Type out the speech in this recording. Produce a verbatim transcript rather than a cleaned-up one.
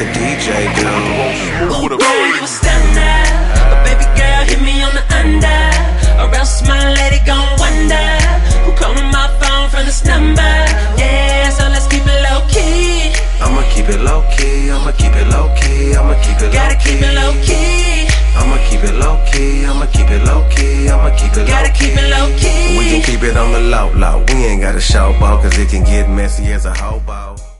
the D J do. Ooh, girl, you a stunner, but baby girl, hit me on the under, or else my lady gon' wonder who calling my phone from this number. Yeah, so let's keep it low key. I'ma keep it low key. I'ma keep it low key. I'ma keep it low key. Gotta keep it low key. I'ma keep it low key. I'ma keep it low key. I'ma keep it low key. Gotta keep it low key. We can keep it on the low low. We ain't gotta show ball, cause it can get messy as a hobo.